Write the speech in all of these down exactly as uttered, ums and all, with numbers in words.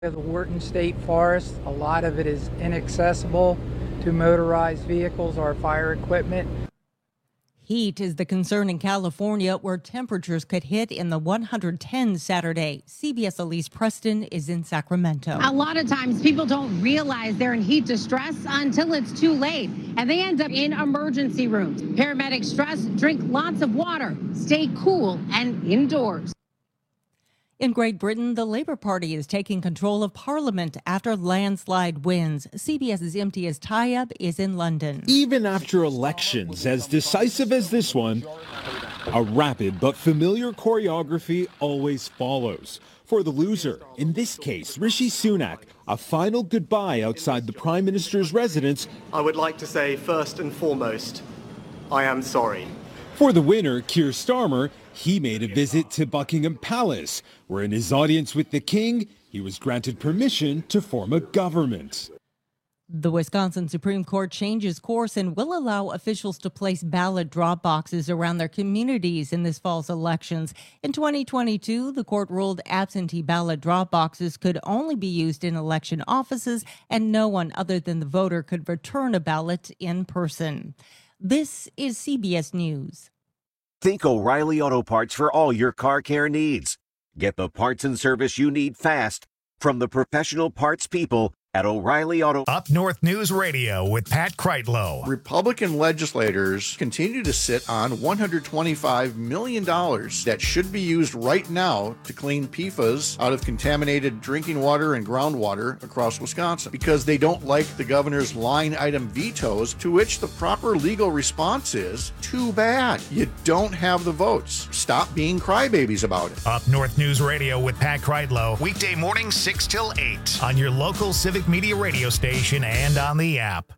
The Wharton State Forest, a lot of it is inaccessible to motorized vehicles or fire equipment. Heat is the concern in California, where temperatures could hit in the one hundred tens Saturday. C B S Elise Preston is in Sacramento. A lot of times people don't realize they're in heat distress until it's too late, and they end up in emergency rooms. Paramedics stress, drink lots of water, stay cool and indoors. In Great Britain, the Labour Party is taking control of Parliament after landslide wins. CBS's Imtiaz Tayeb is in London. Even after elections as decisive as this one, a rapid but familiar choreography always follows. For the loser, in this case, Rishi Sunak, a final goodbye outside the Prime Minister's residence. I would like to say first and foremost, I am sorry. For the winner, Keir Starmer, he made a visit to Buckingham Palace, where in his audience with the king, he was granted permission to form a government. The Wisconsin Supreme Court changes course and will allow officials to place ballot drop boxes around their communities in this fall's elections. In twenty twenty-two, the court ruled absentee ballot drop boxes could only be used in election offices, and no one other than the voter could return a ballot in person. This is C B S News. Think O'Reilly Auto Parts for all your car care needs. Get the parts and service you need fast from the professional parts people at O'Reilly Auto. Up North News Radio with Pat Kreitlow. Republican legislators continue to sit on one hundred twenty-five million dollars that should be used right now to clean P F A S out of contaminated drinking water and groundwater across Wisconsin because they don't like the governor's line item vetoes, to which the proper legal response is, too bad. You don't have the votes. Stop being crybabies about it. Up North News Radio with Pat Kreitlow. Weekday morning six till eight on your local Civic Media radio station and on the app.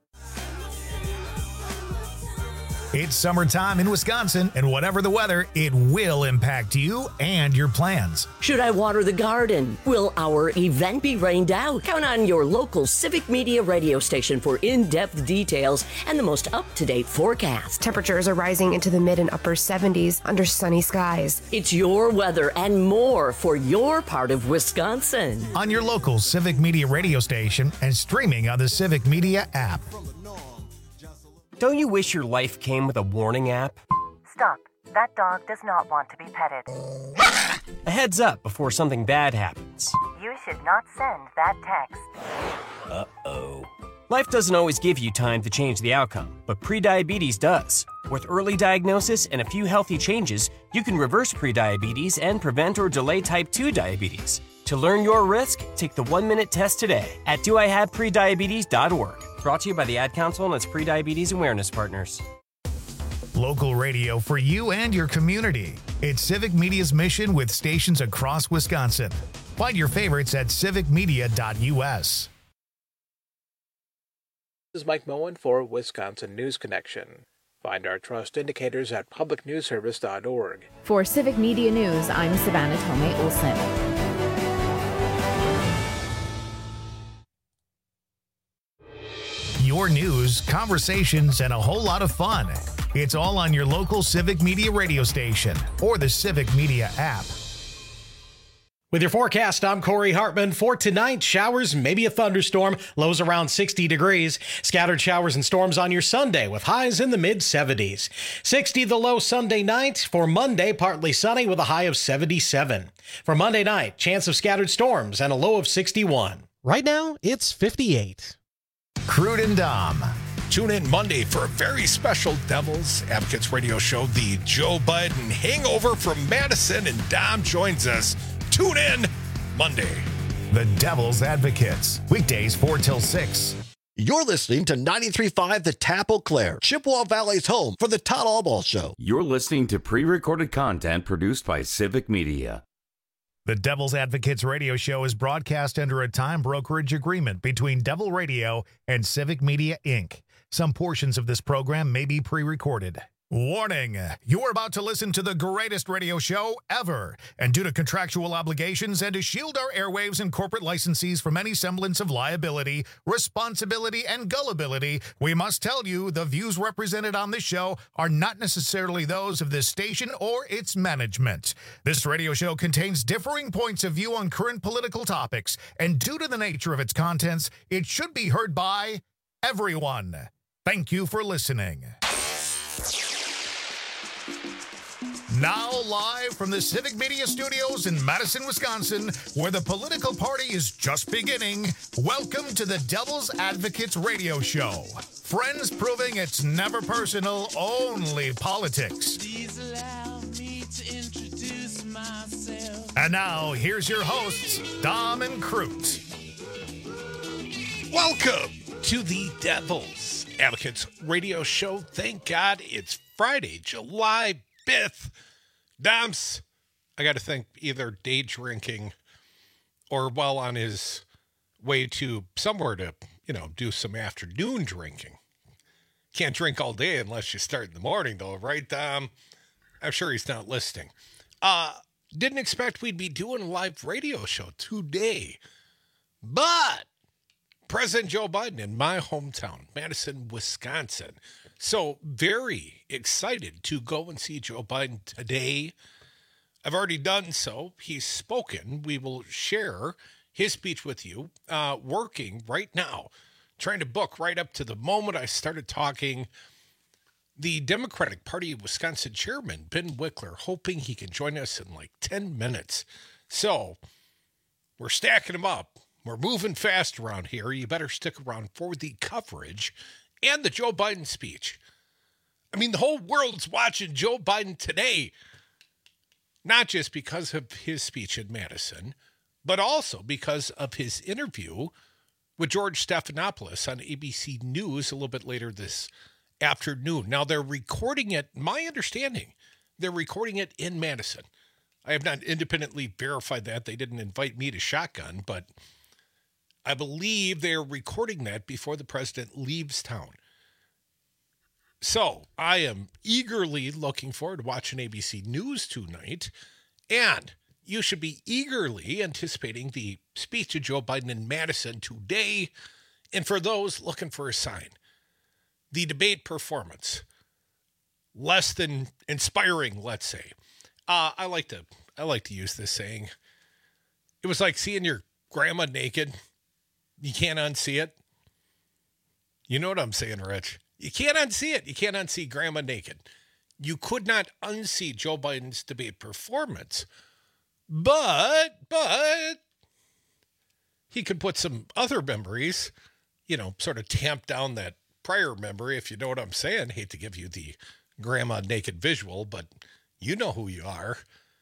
It's summertime in Wisconsin, and whatever the weather, it will impact you and your plans. Should I water the garden? Will our event be rained out? Count on your local Civic Media radio station for in-depth details and the most up-to-date forecast. Temperatures are rising into the mid and upper seventies under sunny skies. It's your weather and more for your part of Wisconsin. On your local Civic Media radio station and streaming on the Civic Media app. Don't you wish your life came with a warning app? Stop. That dog does not want to be petted. A heads up before something bad happens. You should not send that text. Uh-oh. Life doesn't always give you time to change the outcome, but prediabetes does. With early diagnosis and a few healthy changes, you can reverse prediabetes and prevent or delay type two diabetes. To learn your risk, take the one-minute test today at do I have prediabetes dot org. Brought to you by the Ad Council and its pre-diabetes awareness partners. Local radio for you and your community. It's Civic Media's mission with stations across Wisconsin. Find your favorites at civic media dot u s. This is Mike Moen for Wisconsin News Connection. Find our trust indicators at public news service dot org. For Civic Media News, I'm Savannah Tomei Olson. Your news, conversations, and a whole lot of fun. It's all on your local Civic Media radio station or the Civic Media app. With your forecast, I'm Corey Hartman. For tonight, showers, maybe a thunderstorm, lows around sixty degrees. Scattered showers and storms on your Sunday with highs in the mid seventies. sixty the low Sunday night. For Monday, partly sunny with a high of seventy-seven. For Monday night, chance of scattered storms and a low of sixty-one. Right now, it's fifty-eight. Crude and Dom. Tune in Monday for a very special Devil's Advocates radio show, the Joe Biden Hangover from Madison, and Dom joins us. Tune in Monday. The Devil's Advocates, weekdays four till six. You're listening to ninety-three point five The Tap Eau Claire, Chippewa Valley's home for the Todd Allball Show. You're listening to pre-recorded content produced by Civic Media. The Devil's Advocates radio show is broadcast under a time brokerage agreement between Devil Radio and Civic Media, Incorporated. Some portions of this program may be pre-recorded. Warning, you are about to listen to the greatest radio show ever. And due to contractual obligations and to shield our airwaves and corporate licensees from any semblance of liability, responsibility, and gullibility, we must tell you the views represented on this show are not necessarily those of this station or its management. This radio show contains differing points of view on current political topics, and due to the nature of its contents, it should be heard by everyone. Thank you for listening. Now live from the Civic Media Studios in Madison, Wisconsin, where the political party is just beginning, welcome to the Devil's Advocates Radio Show. Friends proving it's never personal, only politics. Please allow me to introduce myself. And now, here's your hosts, Dom and Crute. Welcome to the Devil's Advocates Radio Show. Thank God it's Friday, July fifth. Doms, I got to think either day drinking or well on his way to somewhere to, you know, do some afternoon drinking. Can't drink all day unless you start in the morning, though, right, Dom? I'm sure he's not listening. Uh, didn't expect we'd be doing a live radio show today, but President Joe Biden in my hometown, Madison, Wisconsin. So very excited to go and see Joe Biden today. I've already done so. He's spoken. We will share his speech with you. Uh, working right now, trying to book right up to the moment I started talking. The Democratic Party of Wisconsin chairman, Ben Wickler, hoping he can join us in like ten minutes. So we're stacking them up. We're moving fast around here. You better stick around for the coverage and the Joe Biden speech. I mean, the whole world's watching Joe Biden today, not just because of his speech in Madison, but also because of his interview with George Stephanopoulos on A B C News a little bit later this afternoon. Now, they're recording it, my understanding, they're recording it in Madison. I have not independently verified that. They didn't invite me to shotgun, but I believe they're recording that before the president leaves town. So I am eagerly looking forward to watching A B C News tonight. And you should be eagerly anticipating the speech of Joe Biden in Madison today. And for those looking for a sign, the debate performance, less than inspiring, let's say. Uh, I like to I like to use this saying. It was like seeing your grandma naked. You can't unsee it. You know what I'm saying, Rich? You can't unsee it. You can't unsee grandma naked. You could not unsee Joe Biden's debate performance. But, but, he could put some other memories, you know, sort of tamp down that prior memory, if you know what I'm saying. Hate to give you the grandma naked visual, but you know who you are.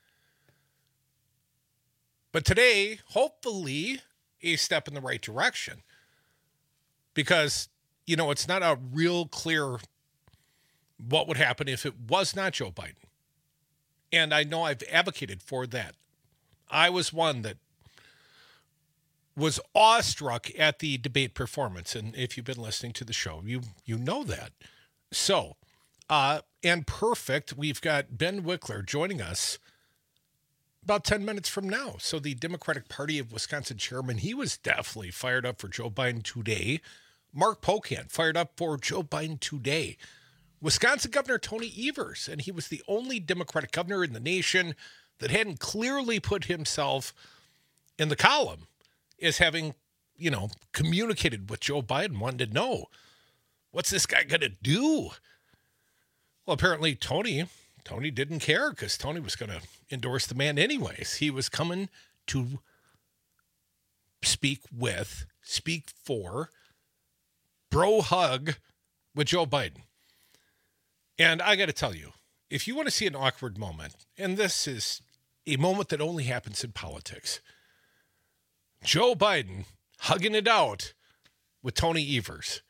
But today, hopefully, a step in the right direction, because, you know, it's not a real clear what would happen if it was not Joe Biden. And I know I've advocated for that. I was one that was awestruck at the debate performance. And if you've been listening to the show, you you know that. So, uh, and perfect, we've got Ben Wickler joining us about ten minutes from now. So the Democratic Party of Wisconsin chairman, he was definitely fired up for Joe Biden today. Mark Pocan fired up for Joe Biden today. Wisconsin Governor Tony Evers, and he was the only Democratic governor in the nation that hadn't clearly put himself in the column as having, you know, communicated with Joe Biden, wanted to know, what's this guy going to do? Well, apparently Tony... Tony didn't care because Tony was going to endorse the man anyways. He was coming to speak with, speak for, bro hug with Joe Biden. And I got to tell you, if you want to see an awkward moment, and this is a moment that only happens in politics, Joe Biden hugging it out with Tony Evers.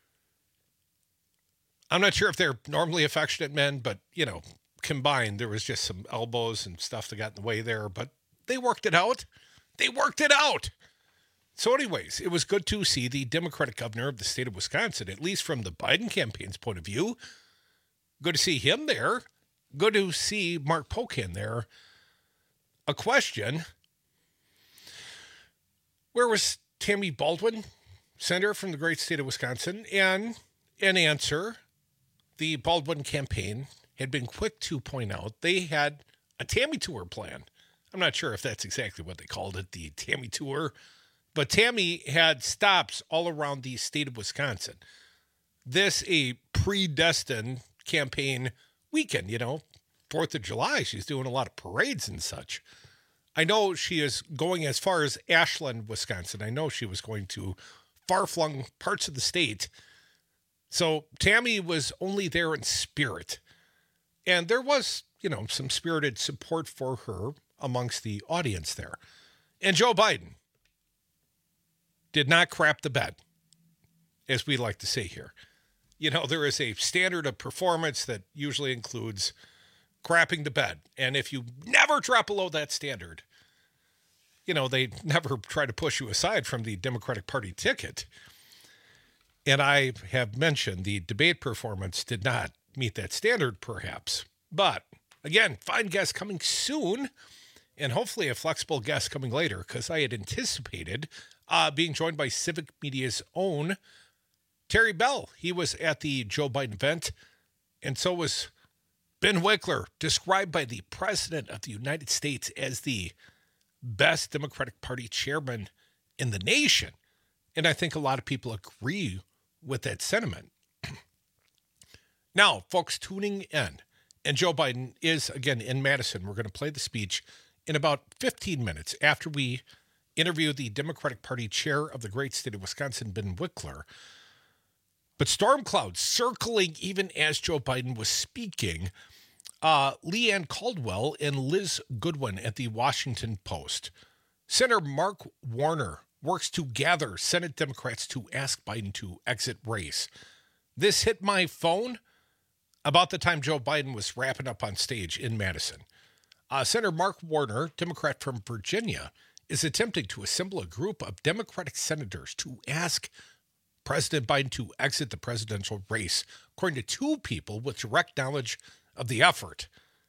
I'm not sure if they're normally affectionate men, but, you know, combined, there was just some elbows and stuff that got in the way there, but they worked it out. They worked it out. So anyways, it was good to see the Democratic governor of the state of Wisconsin, at least from the Biden campaign's point of view, Good to see him there. Good to see Mark Pocan there. A question. Where was Tammy Baldwin, senator from the great state of Wisconsin? And an answer. The Baldwin campaign had been quick to point out they had a Tammy tour plan. I'm not sure if that's exactly what they called it, the Tammy tour. But Tammy had stops all around the state of Wisconsin. This a predestined campaign weekend, you know, fourth of July. She's doing a lot of parades and such. I know she is going as far as Ashland, Wisconsin. I know she was going to far-flung parts of the state. So Tammy was only there in spirit. And there was, you know, some spirited support for her amongst the audience there. And Joe Biden did not crap the bed, as we like to say here. You know, there is a standard of performance that usually includes crapping the bed. And if you never drop below that standard, you know, they never try to push you aside from the Democratic Party ticket. And I have mentioned the debate performance did not meet that standard, perhaps. But, again, fine guest coming soon, and hopefully a flexible guest coming later, because I had anticipated uh, being joined by Civic Media's own Terry Bell. He was at the Joe Biden event, and so was Ben Wickler, described by the President of the United States as the best Democratic Party chairman in the nation. And I think a lot of people agree with that sentiment. Now, folks tuning in, and Joe Biden is, again, in Madison. We're going to play the speech in about fifteen minutes after we interview the Democratic Party chair of the great state of Wisconsin, Ben Wickler. But storm clouds circling even as Joe Biden was speaking. Uh, Leanne Caldwell and Liz Goodwin at the Washington Post. Senator Mark Warner works to gather Senate Democrats to ask Biden to exit race. This hit my phone about the time Joe Biden was wrapping up on stage in Madison. Uh, Senator Mark Warner, Democrat from Virginia, is attempting to assemble a group of Democratic senators to ask President Biden to exit the presidential race, according to two people with direct knowledge of the effort.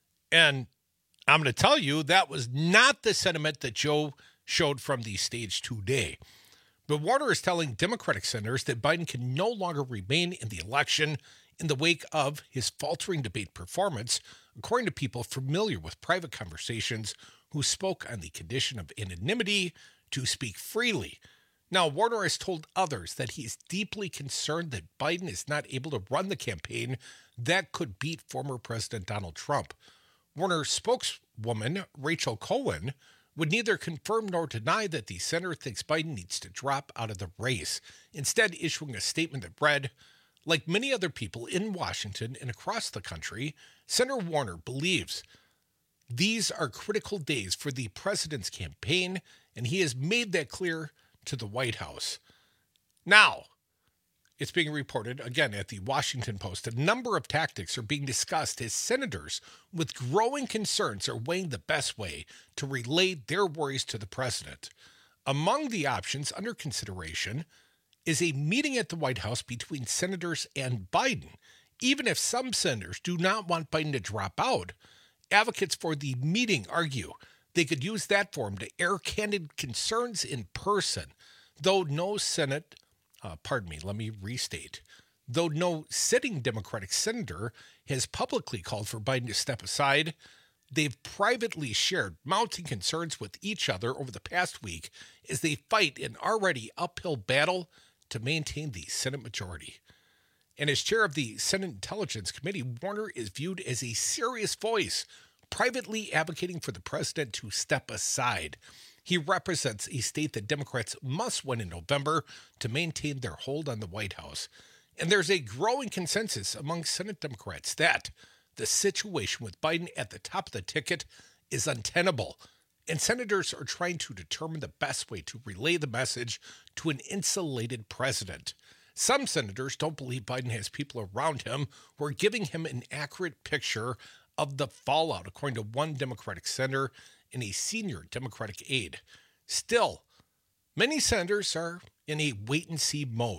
And I'm going to tell you that was not the sentiment that Joe showed from the stage today. But Warner is telling Democratic senators that Biden can no longer remain in the election in the wake of his faltering debate performance, according to people familiar with private conversations who spoke on the condition of anonymity to speak freely. Now, Warner has told others that he is deeply concerned that Biden is not able to run the campaign that could beat former President Donald Trump. Warner's spokeswoman, Rachel Cohen, would neither confirm nor deny that the senator thinks Biden needs to drop out of the race, instead issuing a statement that read, "Like many other people in Washington and across the country, Senator Warner believes these are critical days for the president's campaign, and he has made that clear to the White House." Now, it's being reported, again, at the Washington Post, a number of tactics are being discussed as senators with growing concerns are weighing the best way to relay their worries to the president. Among the options under consideration is a meeting at the White House between senators and Biden. Even if some senators do not want Biden to drop out, advocates for the meeting argue they could use that forum to air candid concerns in person, though no Senate, uh, pardon me, let me restate, though no sitting Democratic senator has publicly called for Biden to step aside, they've privately shared mounting concerns with each other over the past week as they fight an already uphill battle to maintain the Senate majority. And as chair of the Senate Intelligence Committee, Warner is viewed as a serious voice, privately advocating for the president to step aside. He represents a state that Democrats must win in November to maintain their hold on the White House. And there's a growing consensus among Senate Democrats that the situation with Biden at the top of the ticket is untenable. And senators are trying to determine the best way to relay the message to an insulated president. Some senators don't believe Biden has people around him who are giving him an accurate picture of the fallout, according to one Democratic senator and a senior Democratic aide. Still, many senators are in a wait-and-see mode.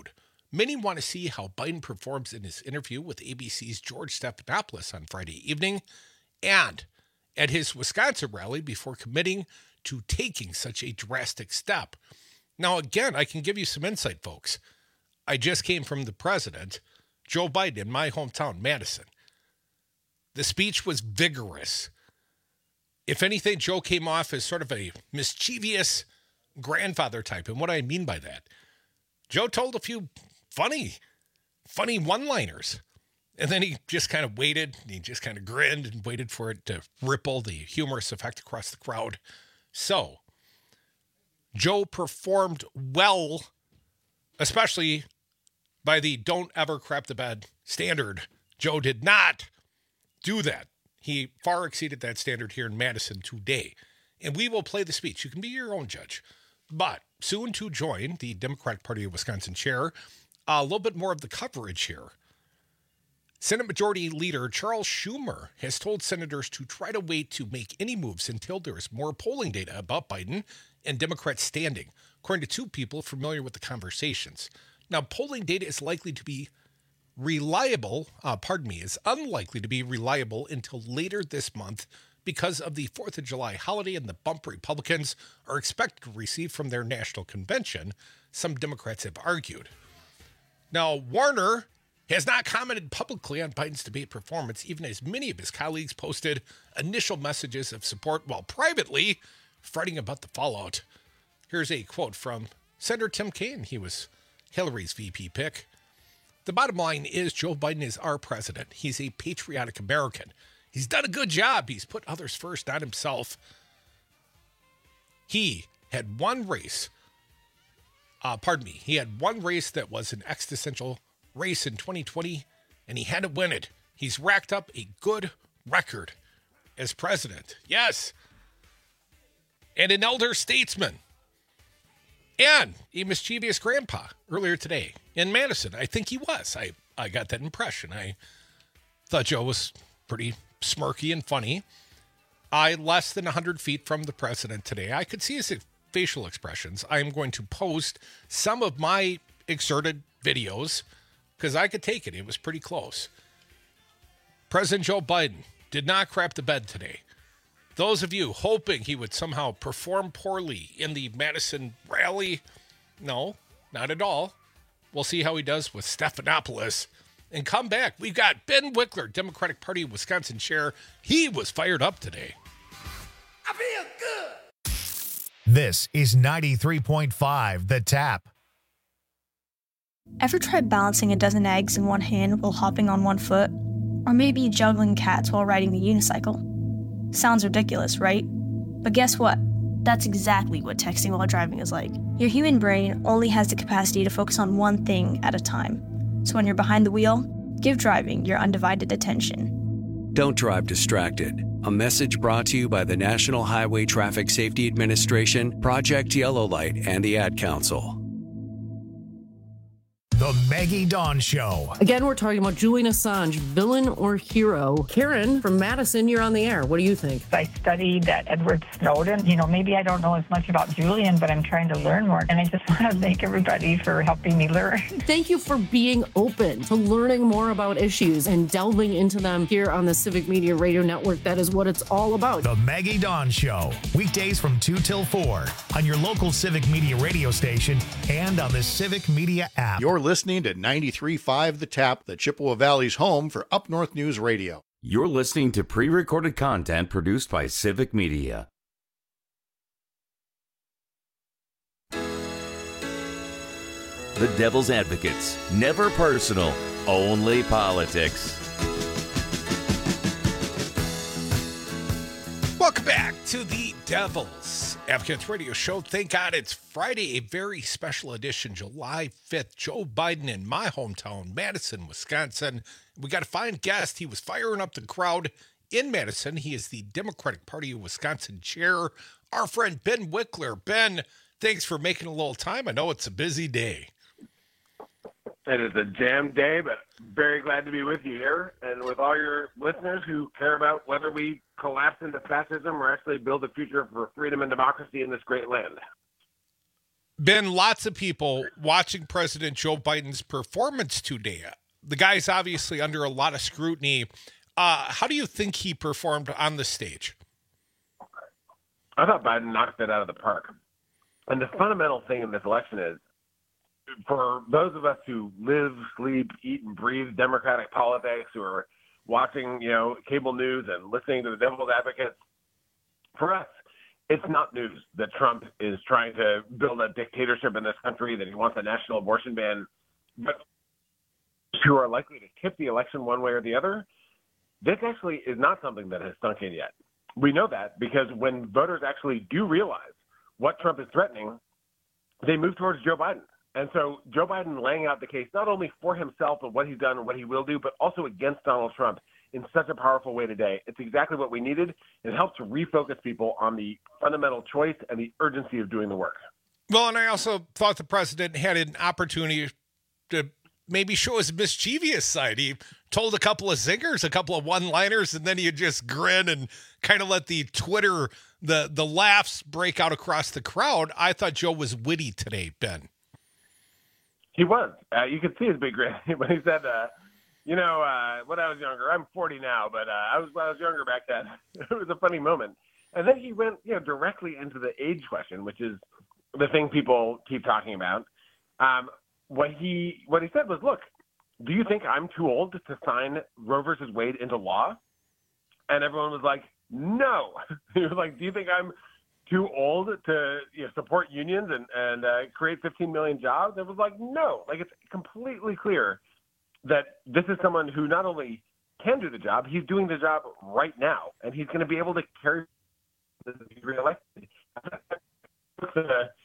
Many want to see how Biden performs in his interview with A B C's George Stephanopoulos on Friday evening and at his Wisconsin rally before committing to taking such a drastic step. Now, again, I can give you some insight, folks. I just came from the president, Joe Biden, in my hometown, Madison. The speech was vigorous. If anything, Joe came off as sort of a mischievous grandfather type. And what I mean by that, Joe told a few funny, funny one-liners. And then he just kind of waited, and he just kind of grinned and waited for it to ripple the humorous effect across the crowd. So, Joe performed well, especially by the don't ever crap the bed standard. Joe did not do that. He far exceeded that standard here in Madison today. And we will play the speech. You can be your own judge. But soon to join the Democratic Party of Wisconsin chair, a little bit more of the coverage here. Senate Majority Leader Charles Schumer has told senators to try to wait to make any moves until there is more polling data about Biden and Democrats standing, according to two people familiar with the conversations. Now, polling data is likely to be reliable, uh, pardon me, is unlikely to be reliable until later this month because of the fourth of July holiday and the bump Republicans are expected to receive from their national convention, some Democrats have argued. Now, Warner has not commented publicly on Biden's debate performance, even as many of his colleagues posted initial messages of support while privately fretting about the fallout. Here's a quote from Senator Tim Kaine. He was Hillary's V P pick. The bottom line is Joe Biden is our president. He's a patriotic American. He's done a good job. He's put others first, not himself. He had one race. Uh, pardon me. He had one race that was an existential race in twenty twenty, and he had to win it. He's racked up a good record as president. Yes. And an elder statesman. And a mischievous grandpa earlier today in Madison. I think he was. I, I got that impression. I thought Joe was pretty smirky and funny. I less than one hundred feet from the president today. I could see his facial expressions. I am going to post some of my exerted videos because I could take it. It was pretty close. President Joe Biden did not crap the bed today. Those of you hoping he would somehow perform poorly in the Madison rally, no, not at all. We'll see how he does with Stephanopoulos and come back. We've got Ben Wickler, Democratic Party of Wisconsin chair. He was fired up today. I feel good. This is ninety-three point five The Tap. Ever tried balancing a dozen eggs in one hand while hopping on one foot? Or maybe juggling cats while riding the unicycle? Sounds ridiculous, right? But guess what? That's exactly what texting while driving is like. Your human brain only has the capacity to focus on one thing at a time. So when you're behind the wheel, give driving your undivided attention. Don't drive distracted. A message brought to you by the National Highway Traffic Safety Administration, Project Yellow Light, and the Ad Council. The Maggie Dawn Show. Again, we're talking about Julian Assange, villain or hero. Karen from Madison, you're on the air. What do you think? I studied that Edward Snowden. You know, maybe I don't know as much about Julian, but I'm trying to learn more. And I just want to thank everybody for helping me learn. Thank you for being open to learning more about issues and delving into them here on the Civic Media Radio Network. That is what it's all about. The Maggie Dawn Show. Weekdays from two till four on your local Civic Media radio station and on the Civic Media app. You're listening to ninety-three point five The Tap, the Chippewa Valley's home for Up North News Radio. You're listening to pre-recorded content produced by Civic Media. The Devil's Advocates. Never personal, only politics. Welcome back to the Devil's Advocates Radio Show. Thank God it's Friday, a very special edition, July fifth. Joe Biden in my hometown, Madison, Wisconsin. We got a fine guest. He was firing up the crowd in Madison. He is the Democratic Party of Wisconsin chair, our friend Ben Wickler. Ben, thanks for making a little time. I know it's a busy day. It is a jam day, but very glad to be with you here and with all your listeners who care about whether we collapse into fascism or actually build a future for freedom and democracy in this great land. Been lots of people watching President Joe Biden's performance today. The guy's obviously under a lot of scrutiny. Uh, how do you think he performed on the stage? I thought Biden knocked it out of the park. And the fundamental thing in this election is, for those of us who live, sleep, eat, and breathe Democratic politics, who are watching, you know, cable news and listening to the devil's advocates, for us, it's not news that Trump is trying to build a dictatorship in this country, that he wants a national abortion ban. But who are likely to tip the election one way or the other, this actually is not something that has sunk in yet. We know that because when voters actually do realize what Trump is threatening, they move towards Joe Biden. And so Joe Biden laying out the case not only for himself and what he's done and what he will do, but also against Donald Trump in such a powerful way today. It's exactly what we needed. It helps to refocus people on the fundamental choice and the urgency of doing the work. Well, and I also thought the president had an opportunity to maybe show his mischievous side. He told a couple of zingers, a couple of one-liners, and then he'd just grin and kind of let the Twitter, the, the laughs break out across the crowd. I thought Joe was witty today, Ben. He was. Uh, you could see his big grin when he said, uh, you know, uh, when I was younger, I'm forty now, but uh, I was when I was younger back then. It was a funny moment. And then he went, you know, directly into the age question, which is the thing people keep talking about. Um, what he what he said was, look, do you think I'm too old to sign Roe versus Wade into law? And everyone was like, no. He was like, do you think I'm too old to you know, support unions and, and uh, create fifteen million jobs? It was like, no. Like, it's completely clear that this is someone who not only can do the job, he's doing the job right now, and he's going to be able to carry the reelected. uh,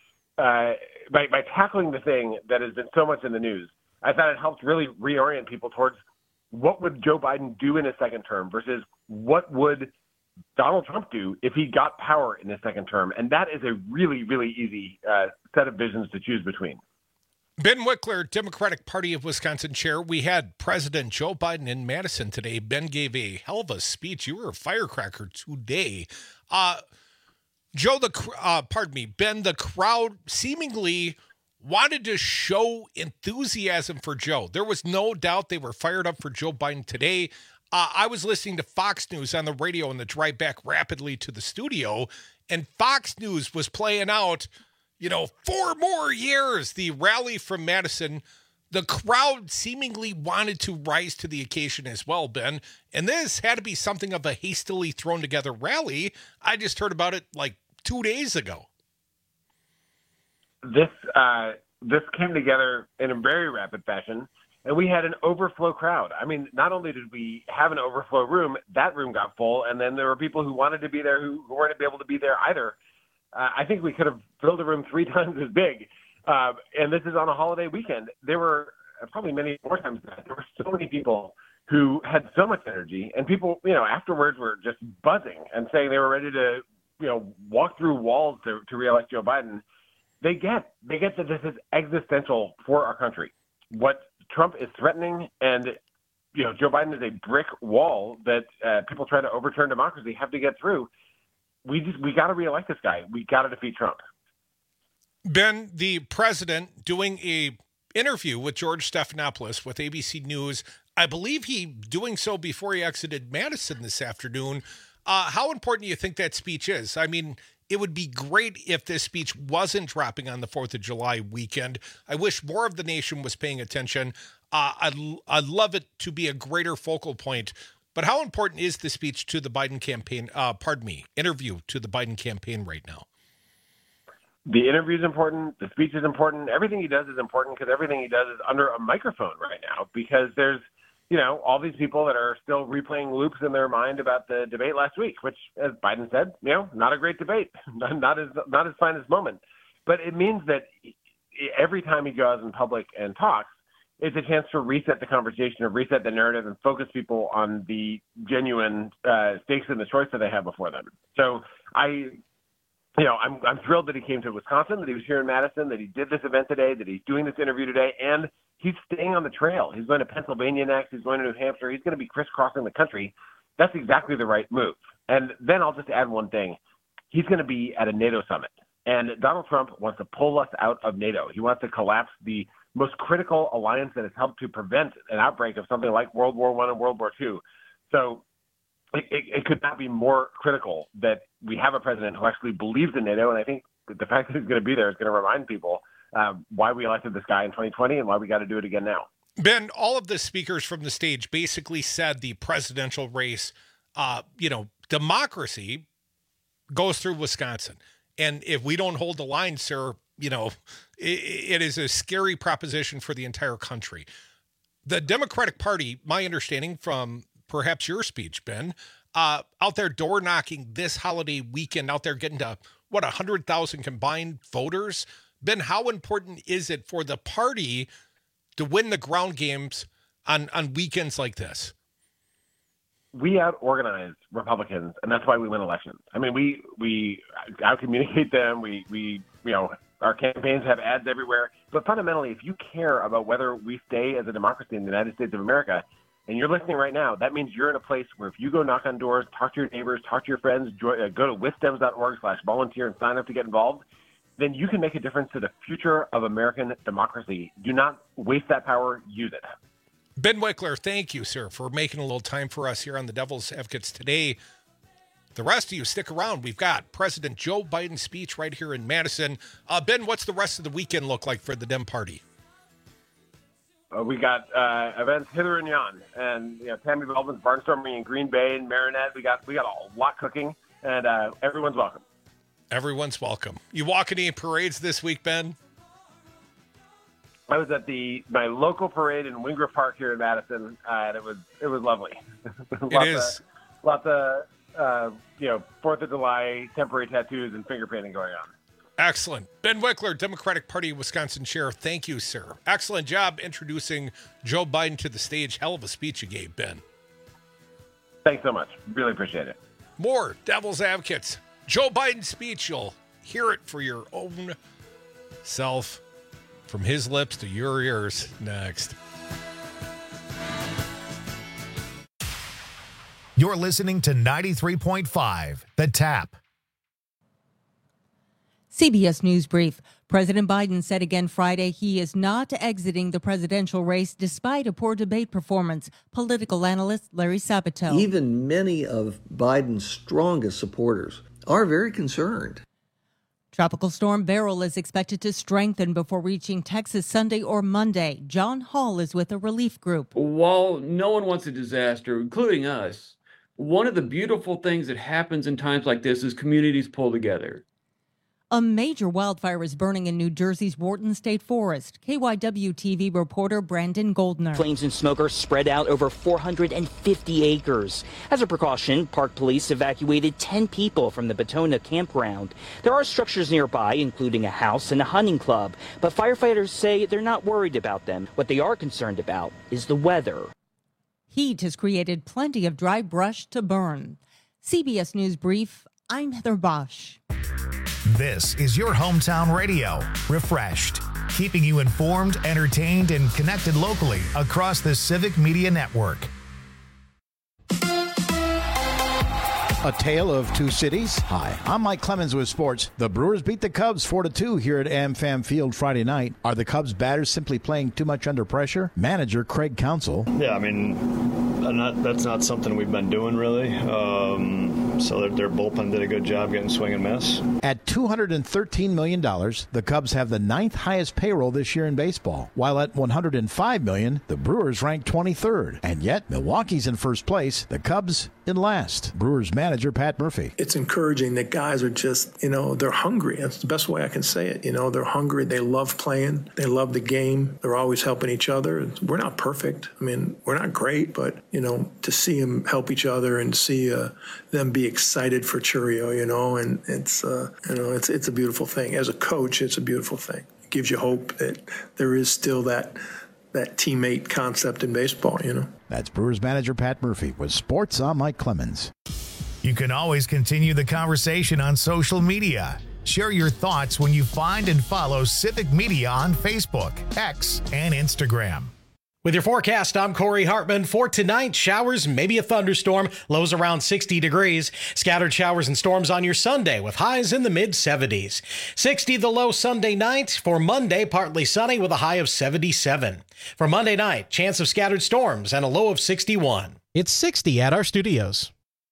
by, by tackling the thing that has been so much in the news, I thought it helped really reorient people towards what would Joe Biden do in his second term versus what would Donald Trump do if he got power in his second term. And that is a really, really easy uh, set of visions to choose between. Ben Wickler, Democratic Party of Wisconsin chair. We had President Joe Biden in Madison today. Ben gave a hell of a speech. You were a firecracker today. Uh, Joe, the uh, pardon me, Ben, the crowd seemingly wanted to show enthusiasm for Joe. There was no doubt they were fired up for Joe Biden today. Uh, I was listening to Fox News on the radio on the drive back rapidly to the studio, and Fox News was playing out, you know, four more years, the rally from Madison. The crowd seemingly wanted to rise to the occasion as well, Ben. And this had to be something of a hastily thrown together rally. I just heard about it like two days ago. This uh, this came together in a very rapid fashion, and we had an overflow crowd. I mean, not only did we have an overflow room, that room got full, and then there were people who wanted to be there who, who weren't able to be there either. Uh, I think we could have filled the room three times as big. Uh, and this is on a holiday weekend. There were probably many more times than that. There were so many people who had so much energy, and people, you know, afterwards were just buzzing and saying they were ready to, you know, walk through walls to, to reelect Joe Biden. They get, they get that this is existential for our country. What Trump is threatening, and, you know, Joe Biden is a brick wall that uh, people try to overturn democracy have to get through. We just, we got to reelect this guy. We got to defeat Trump. Ben, the president doing a interview with George Stephanopoulos with A B C News. I believe he doing so before he exited Madison this afternoon. Uh, how important do you think that speech is? I mean, it would be great if this speech wasn't dropping on the fourth of July weekend. I wish more of the nation was paying attention. Uh, I'd, I'd love it to be a greater focal point. But how important is the speech to the Biden campaign, uh, pardon me, interview to the Biden campaign right now? The interview is important. The speech is important. Everything he does is important because everything he does is under a microphone right now because there's, you know, all these people that are still replaying loops in their mind about the debate last week, which, as Biden said, you know, not a great debate, not his, not his finest moment. But it means that every time he goes in public and talks, it's a chance to reset the conversation, or reset the narrative, and focus people on the genuine uh, stakes in the choice that they have before them. So I, you know, I'm I'm thrilled that he came to Wisconsin, that he was here in Madison, that he did this event today, that he's doing this interview today, and he's staying on the trail. He's going to Pennsylvania next. He's going to New Hampshire. He's going to be crisscrossing the country. That's exactly the right move. And then I'll just add one thing. He's going to be at a NATO summit. And Donald Trump wants to pull us out of NATO. He wants to collapse the most critical alliance that has helped to prevent an outbreak of something like World War One and World War Two. So it, it, it could not be more critical that we have a president who actually believes in NATO. And I think the fact that he's going to be there is going to remind people uh, why we elected this guy in twenty twenty and why we got to do it again now. Ben, all of the speakers from the stage basically said the presidential race, uh, you know, democracy goes through Wisconsin. And if we don't hold the line, sir, you know, it, it is a scary proposition for the entire country. The Democratic Party, my understanding from perhaps your speech, Ben, uh, out there door knocking this holiday weekend, out there getting to, what, one hundred thousand combined voters. Ben, how important is it for the party to win the ground games on, on weekends like this? We out-organize Republicans, and that's why we win elections. I mean, we we out-communicate them. We, we, you know, our campaigns have ads everywhere. But fundamentally, if you care about whether we stay as a democracy in the United States of America, and you're listening right now, that means you're in a place where if you go knock on doors, talk to your neighbors, talk to your friends, join, uh, go to wisdems dot org slash volunteer and sign up to get involved, then you can make a difference to the future of American democracy. Do not waste that power. Use it. Ben Wickler, thank you, sir, for making a little time for us here on the Devil's Advocates today. The rest of you, stick around. We've got President Joe Biden's speech right here in Madison. Uh, Ben, what's the rest of the weekend look like for the Dem Party? Uh, we got uh, events hither and yon, and you know, Tammy Baldwin's barnstorming in Green Bay and Marinette. We got we got a lot cooking, and uh, everyone's welcome. Everyone's welcome. You walk any parades this week, Ben? I was at the my local parade in Wingrove Park here in Madison, uh, and it was it was lovely. It is. Of, lots of uh, you know Fourth of July temporary tattoos and finger painting going on. Excellent. Ben Wickler, Democratic Party Wisconsin Chair. Thank you, sir. Excellent job introducing Joe Biden to the stage. Hell of a speech you gave, Ben. Thanks so much. Really appreciate it. More Devil's Advocates. Joe Biden's speech. You'll hear it for your own self. From his lips to your ears next. You're listening to ninety-three point five, The Tap. C B S News Brief. President Biden said again Friday he is not exiting the presidential race despite a poor debate performance. Political analyst Larry Sabato. Even many of Biden's strongest supporters are very concerned. Tropical Storm Beryl is expected to strengthen before reaching Texas Sunday or Monday. John Hall is with a relief group. While no one wants a disaster, including us, one of the beautiful things that happens in times like this is communities pull together. A major wildfire is burning in New Jersey's Wharton State Forest. K Y W T V reporter Brandon Goldner. Flames and smoke are spread out over four hundred fifty acres. As a precaution, park police evacuated ten people from the Batona campground. There are structures nearby, including a house and a hunting club, but firefighters say they're not worried about them. What they are concerned about is the weather. Heat has created plenty of dry brush to burn. C B S News Brief, I'm Heather Bosch. This is your hometown radio, Refreshed, keeping you informed, entertained, and connected locally across the Civic Media Network. A tale of two cities. Hi, I'm Mike Clemens with sports. The Brewers beat the Cubs four to two here at AmFam Field Friday night. Are the Cubs batters simply playing too much under pressure? Manager Craig Counsell. Yeah, I mean, not, that's not something we've been doing really. Um, so their, their bullpen did a good job getting swing and miss. At two hundred thirteen million dollars, the Cubs have the ninth highest payroll this year in baseball. While at one hundred five million dollars, the Brewers rank twenty-third. And yet, Milwaukee's in first place, the Cubs in last. Brewers manager Pat Murphy. It's encouraging that guys are just, you know, they're hungry. That's the best way I can say it. You know, they're hungry. They love playing. They love the game. They're always helping each other. We're not perfect. I mean, we're not great, but, you know, to see them help each other and see uh, them be excited for Chourio, you know, and it's, uh, you know, it's, it's a beautiful thing. As a coach, it's a beautiful thing. It gives you hope that there is still that that teammate concept in baseball, you know. That's Brewers manager Pat Murphy with sports. I'm Mike Clemens. You can always continue the conversation on social media. Share your thoughts when you find and follow Civic Media on Facebook, X, and Instagram. With your forecast, I'm Corey Hartman. For tonight, showers, maybe a thunderstorm, lows around sixty degrees. Scattered showers and storms on your Sunday with highs in the mid seventies. sixty the low Sunday night. For Monday, partly sunny with a high of seventy-seven. For Monday night, chance of scattered storms and a low of sixty-one. It's sixty at our studios.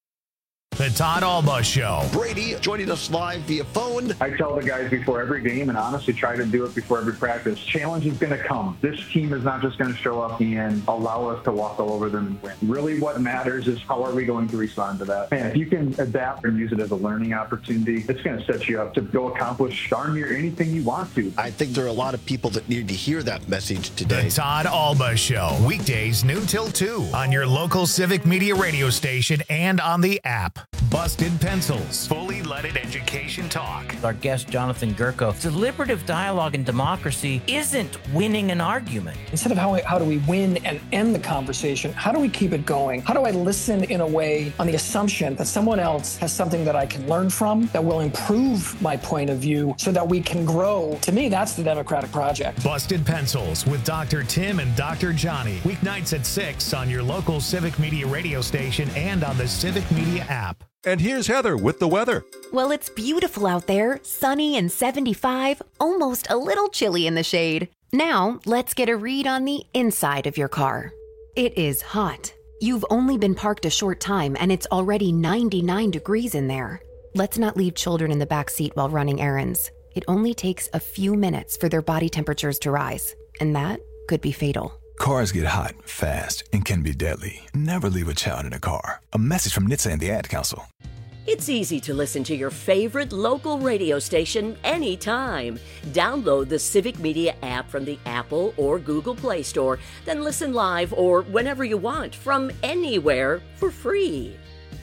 The Todd Alba Show. Brady joining us live via phone. I tell the guys before every game, and honestly try to do it before every practice, challenge is going to come. This team is not just going to show up and allow us to walk all over them and win. Really what matters is how are we going to respond to that. And if you can adapt and use it as a learning opportunity, it's going to set you up to go accomplish darn near anything you want to. I think there are a lot of people that need to hear that message today. The Todd Alba Show. Weekdays noon till two on your local Civic Media radio station and on the app. Busted Pencils. Fully leaded education talk. Our guest, Jonathan Gurko. Deliberative dialogue in democracy isn't winning an argument. Instead of how, how do we win and end the conversation, how do we keep it going? How do I listen in a way on the assumption that someone else has something that I can learn from, that will improve my point of view so that we can grow? To me, that's the Democratic project. Busted Pencils with Doctor Tim and Doctor Johnny. Weeknights at six on your local Civic Media radio station and on the Civic Media app. And here's Heather with the weather. Well, it's beautiful out there, sunny and seventy-five, almost a little chilly in the shade. Now, let's get a read on the inside of your car. It is hot. You've only been parked a short time and it's already ninety-nine degrees in there. Let's not leave children in the back seat while running errands. It only takes a few minutes for their body temperatures to rise, and that could be fatal. Cars get hot, fast, and can be deadly. Never leave a child in a car. A message from N H T S A and the Ad Council. It's easy to listen to your favorite local radio station anytime. Download the Civic Media app from the Apple or Google Play Store, then listen live or whenever you want from anywhere for free.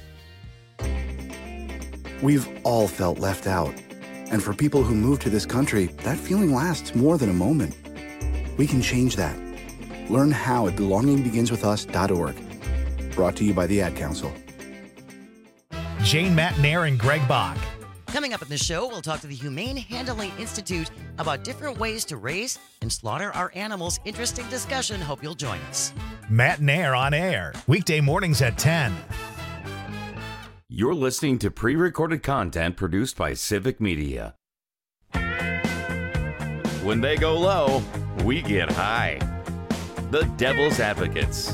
We've all felt left out. And for people who move to this country, that feeling lasts more than a moment. We can change that. Learn how at belonging begins with us dot org. Brought to you by the Ad Council. Jane Matnair and Greg Bach. Coming up in the show, we'll talk to the Humane Handling Institute about different ways to raise and slaughter our animals. Interesting discussion. Hope you'll join us. Matnair on air. Weekday mornings at ten. You're listening to pre-recorded content produced by Civic Media. When they go low, we get high. The Devil's Advocates.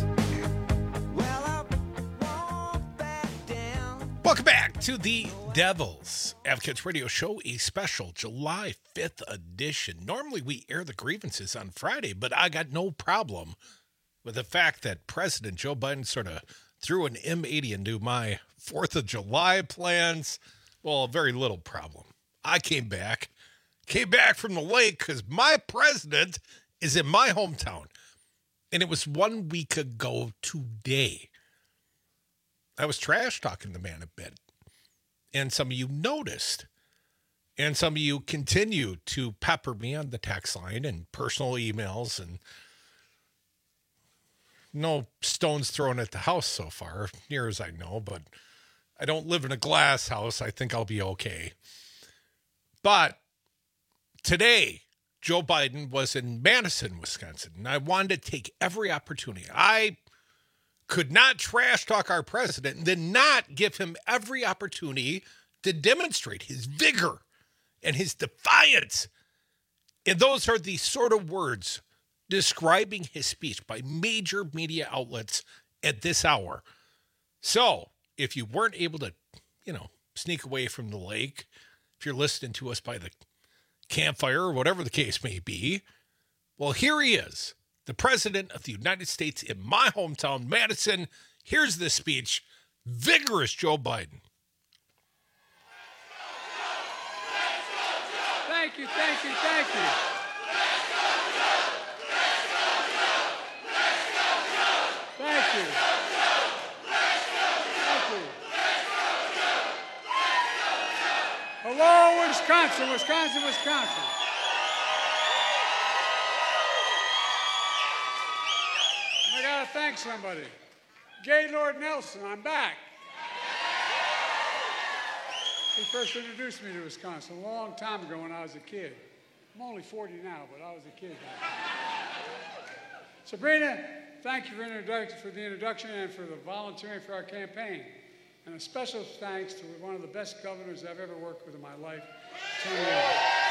Welcome back to the Devil's Advocates Radio Show, a special July fifth edition. Normally we air the grievances on Friday, but I got no problem with the fact that President Joe Biden sort of threw an M eighty into my fourth of July plans. Well, very little problem. I came back, came back from the lake because my president is in my hometown. And it was one week ago today. I was trash talking the man a bit. And some of you noticed. And some of you continue to pepper me on the text line and personal emails. And no stones thrown at the house so far, near as I know. But I don't live in a glass house. I think I'll be okay. But today, Joe Biden was in Madison, Wisconsin, and I wanted to take every opportunity. I could not trash talk our president and then not give him every opportunity to demonstrate his vigor and his defiance. And those are the sort of words describing his speech by major media outlets at this hour. So if you weren't able to, you know, sneak away from the lake, if you're listening to us by the campfire or whatever the case may be, well, here he is, the president of the United States in my hometown, Madison. Here's this speech. Vigorous Joe Biden. Thank you, thank you, thank you. Thank you. Thank you. Hello, Wisconsin, Wisconsin, Wisconsin. I gotta thank somebody. Gaylord Nelson, I'm back. He first introduced me to Wisconsin a long time ago when I was a kid. I'm only forty now, but I was a kid then. Sabrina, thank you for, introduction, for the introduction and for the volunteering for our campaign. And a special thanks to one of the best governors I've ever worked with in my life, Tony Evers.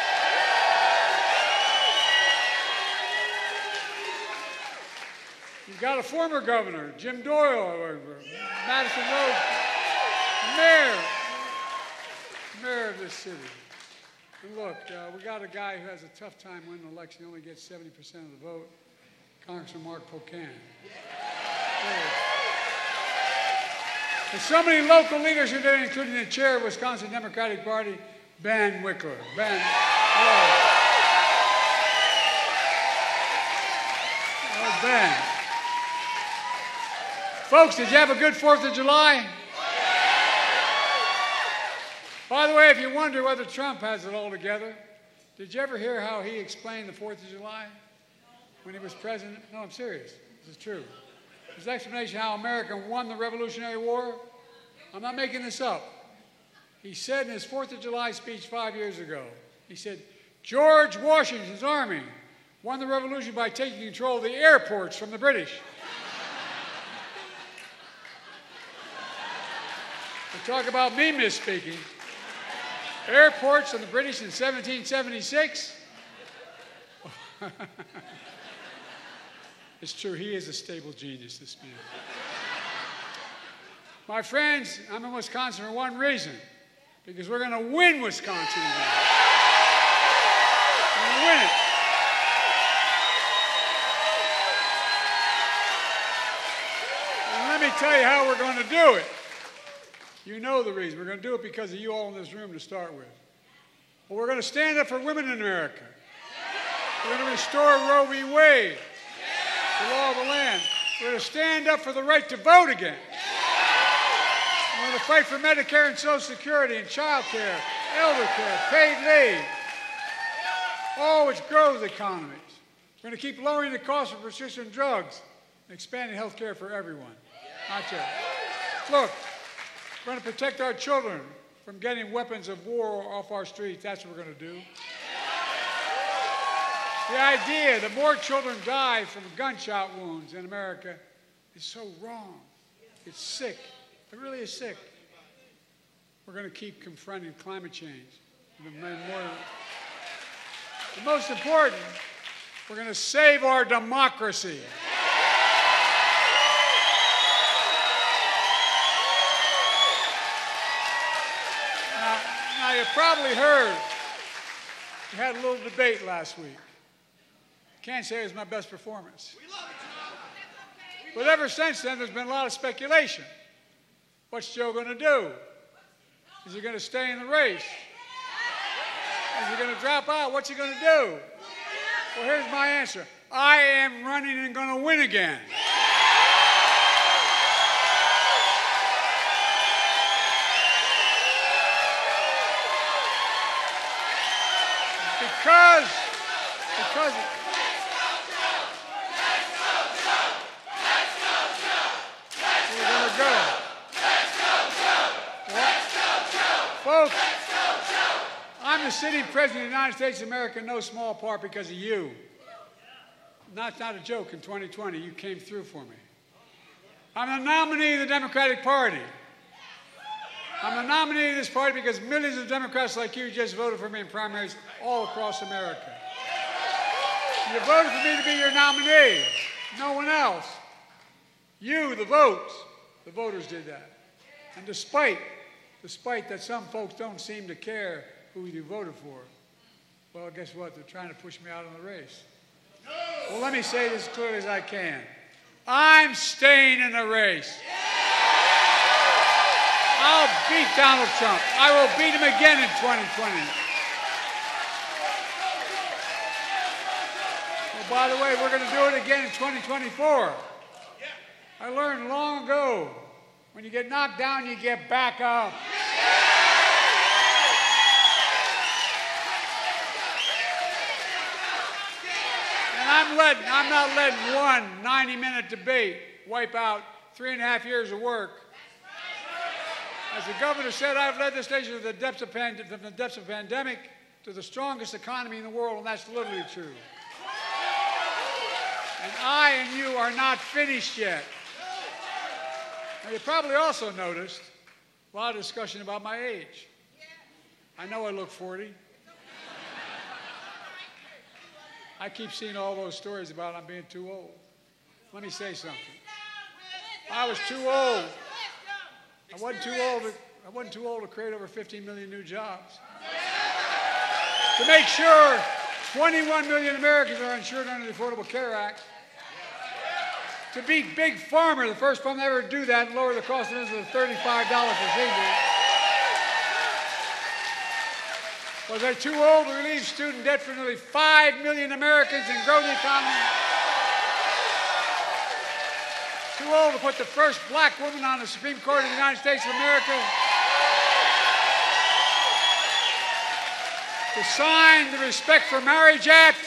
You've got a former governor, Jim Doyle, Madison Road, mayor, mayor of this city. And look, uh, we got a guy who has a tough time winning an election. He only gets seventy percent of the vote, Congressman Mark Pocan. And so many local leaders are there, including the chair of the Wisconsin Democratic Party, Ben Wickler. Ben, hello. Oh, Ben. Folks, did you have a good fourth of July? By the way, if you wonder whether Trump has it all together, did you ever hear how he explained the fourth of July when he was president? No, I'm serious. This is true. His explanation how America won the Revolutionary War, I'm not making this up. He said in his fourth of July speech five years ago, he said, George Washington's army won the revolution by taking control of the airports from the British. We talk about me misspeaking. Airports and the British in seventeen seventy-six. It's true, he is a stable genius, this man. My friends, I'm in Wisconsin for one reason, because we're going to win Wisconsin again. We're going to win it. And let me tell you how we're going to do it. You know the reason. We're going to do it because of you all in this room to start with. Well, we're going to stand up for women in America. We're going to restore Roe v. Wade, the law of the land. We're going to stand up for the right to vote again. We're going to fight for Medicare and Social Security and child care, elder care, paid leave, all which grow the economies. We're going to keep lowering the cost of prescription drugs and expanding health care for everyone. Not just. Look. We're going to protect our children from getting weapons of war off our streets. That's what we're going to do. The idea that more children die from gunshot wounds in America is so wrong. It's sick. It really is sick. We're going to keep confronting climate change. The most important, we're going to save our democracy. Now, you probably heard we had a little debate last week. Can't say it was my best performance. But ever since then, there's been a lot of speculation. What's Joe going to do? Is he going to stay in the race? Is he going to drop out? What's he going to do? Well, here's my answer. I am running and going to win again. Because, because, we're going to go. Folks, I'm the sitting president of the United States of America in no small part because of you. Not, not a joke, in twenty twenty, you came through for me. I'm the nominee of the Democratic Party. I'm the nominee of this party because millions of Democrats like you just voted for me in primaries all across America. You voted for me to be your nominee, no one else. You, the votes, the voters did that. And despite, despite that some folks don't seem to care who you voted for, well, guess what? They're trying to push me out of the race. Well, let me say this as clearly as I can. I'm staying in the race. I'll beat Donald Trump. I will beat him again in twenty twenty. Well, by the way, we're going to do it again in twenty twenty-four. I learned long ago, when you get knocked down, you get back up. And I'm letting, I'm not letting one ninety-minute debate wipe out three and a half years of work. As the governor said, I've led this nation from the depths of, pand- from the depths of pandemic to the strongest economy in the world, and that's literally true. And I and you are not finished yet. Now, you probably also noticed a lot of discussion about my age. I know I look forty. I keep seeing all those stories about I'm being too old. Let me say something. I was too old. I wasn't too old to, I wasn't too old to create over fifteen million new jobs. To make sure twenty-one million Americans are insured under the Affordable Care Act. To beat Big Pharma, the first firm to ever do that, and lower the cost of insulin to thirty-five dollars procedure. Was I too old to relieve student debt for nearly five million Americans and grow the economy? Too old to put the first black woman on the Supreme Court of the United States of America? To sign the Respect for Marriage Act?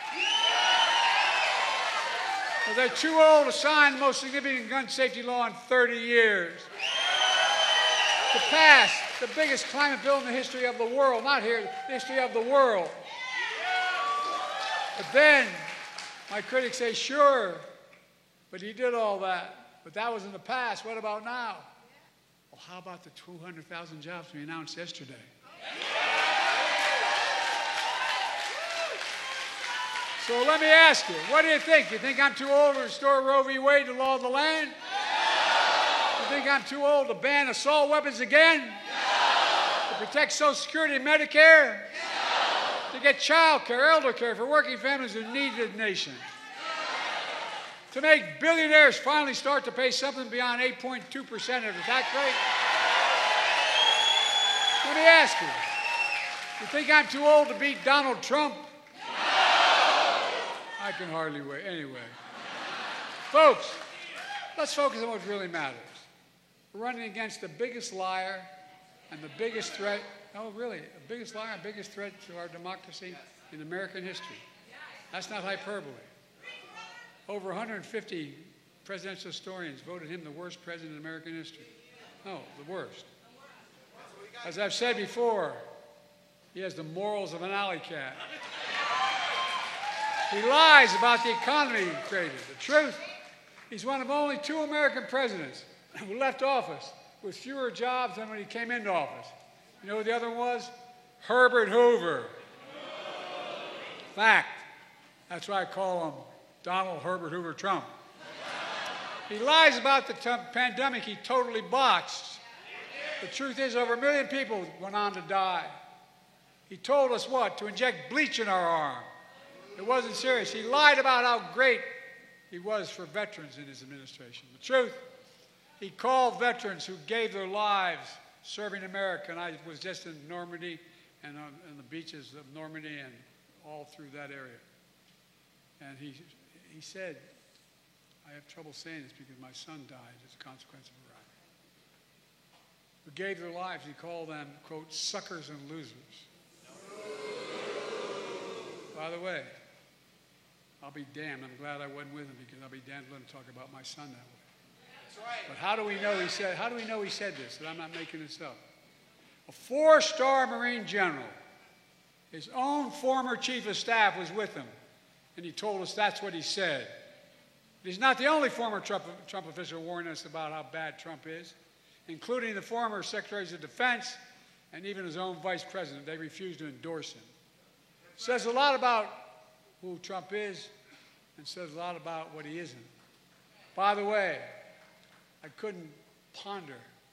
Was I too old to sign the most significant gun safety law in thirty years? To pass the biggest climate bill in the history of the world, not here, the history of the world. But then, my critics say, sure, but he did all that. But that was in the past. What about now? Well, how about the two hundred thousand jobs we announced yesterday? So let me ask you, what do you think? You think I'm too old to restore Roe v. Wade, the law of the land? No. You think I'm too old to ban assault weapons again? No. To protect Social Security and Medicare? No. To get child care, elder care for working families who need the nation? No. To make billionaires finally start to pay something beyond eight point two percent of the tax rate? Let me ask you, you think I'm too old to beat Donald Trump? I can hardly wait. Anyway. Folks, let's focus on what really matters. We're running against the biggest liar and the biggest threat, oh really, the biggest liar and biggest threat to our democracy in American history. That's not hyperbole. Over one hundred fifty presidential historians voted him the worst president in American history. No, the worst. As I've said before, he has the morals of an alley cat. He lies about the economy he created. The truth, he's one of only two American presidents who left office with fewer jobs than when he came into office. You know who the other one was? Herbert Hoover. Fact. That's why I call him Donald Herbert Hoover Trump. He lies about the t- pandemic he totally botched. The truth is, over a million people went on to die. He told us what? To inject bleach in our arm. It wasn't serious. He lied about how great he was for veterans in his administration. The truth, he called veterans who gave their lives serving America, and I was just in Normandy and on, on the beaches of Normandy and all through that area. And he, he said, I have trouble saying this because my son died as a consequence of Iraq. Who gave their lives, he called them, quote, suckers and losers. By the way, I'll be damned. I'm glad I wasn't with him because I'll be damned to let him talk about my son that way. That's right. But how do we know he said, how do we know he said this, that I'm not making this up? A four-star Marine general, his own former chief of staff was with him, and he told us that's what he said. He's not the only former Trump, Trump official warning us about how bad Trump is, including the former secretaries of defense and even his own vice president. They refused to endorse him. Says a lot about who Trump is and says a lot about what he isn't. By the way, I couldn't ponder,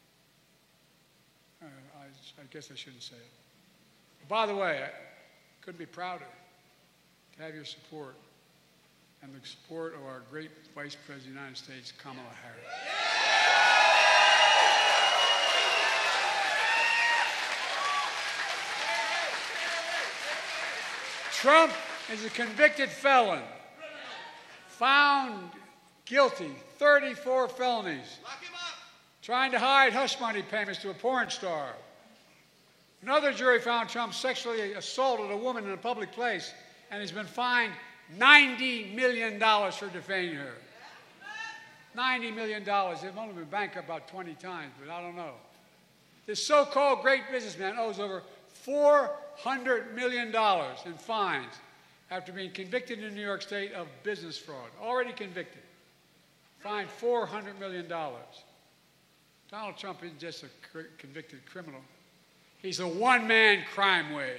uh, I, I guess I shouldn't say it. But by the way, I couldn't be prouder to have your support and the support of our great Vice President of the United States, Kamala Harris. Trump is a convicted felon, found guilty, thirty-four felonies, trying to hide hush money payments to a porn star. Another jury found Trump sexually assaulted a woman in a public place, and he's been fined ninety million dollars for defaming her. ninety million dollars. They've only been bankrupt about twenty times, but I don't know. This so-called great businessman owes over four hundred million dollars in fines after being convicted in New York State of business fraud, already convicted, fined four hundred million dollars. Donald Trump isn't just a cr- convicted criminal. He's a one-man crime wave.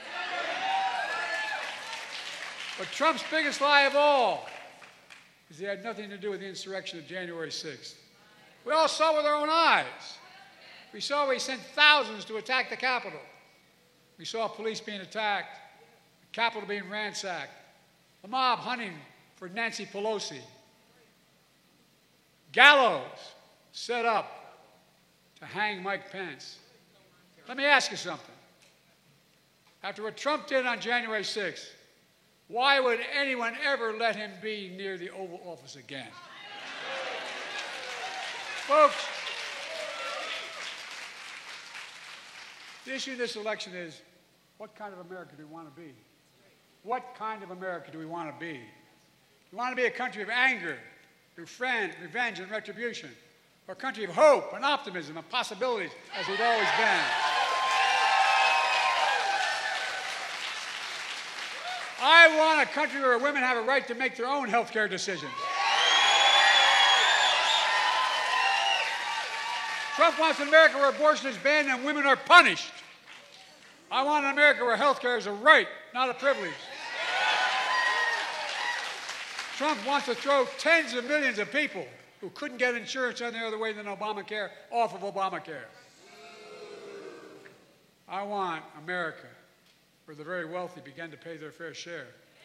But Trump's biggest lie of all is he had nothing to do with the insurrection of January sixth. We all saw with our own eyes. We saw where he sent thousands to attack the Capitol. We saw police being attacked, the Capitol being ransacked, the mob hunting for Nancy Pelosi, gallows set up to hang Mike Pence. Let me ask you something. After what Trump did on January sixth, why would anyone ever let him be near the Oval Office again? Folks, the issue of this election is, what kind of America do we want to be? What kind of America do we want to be? We want to be a country of anger, revenge, and retribution, or a country of hope and optimism and possibilities, as we've always been. I want a country where women have a right to make their own health care decisions. Trump wants an America where abortion is banned and women are punished. I want an America where health care is a right, not a privilege. Trump wants to throw tens of millions of people who couldn't get insurance any other way than Obamacare off of Obamacare. I want America where the very wealthy begin to pay their fair share.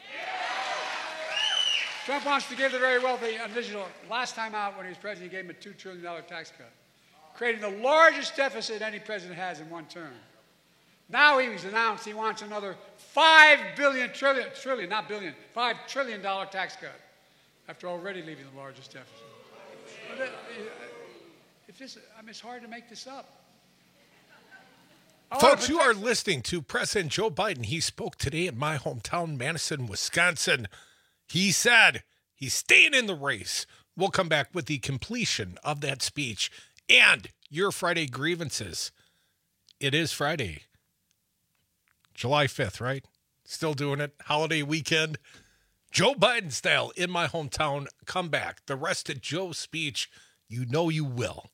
Trump wants to give the very wealthy an additional, last time out when he was president, he gave them a two trillion dollars tax cut, creating the largest deficit any president has in one term. Now he's announced he wants another five billion, trillion, trillion, not billion, five trillion dollar tax cut, after already leaving the largest deficit. But, uh, if this, I mean, it's hard to make this up. Folks, you are listening to President Joe Biden. He spoke today in my hometown, Madison, Wisconsin. He said he's staying in the race. We'll come back with the completion of that speech and your Friday grievances. It is Friday, July fifth, right? Still doing it. Holiday weekend. Joe Biden style in my hometown. Come back. The rest of Joe's speech, you know you will.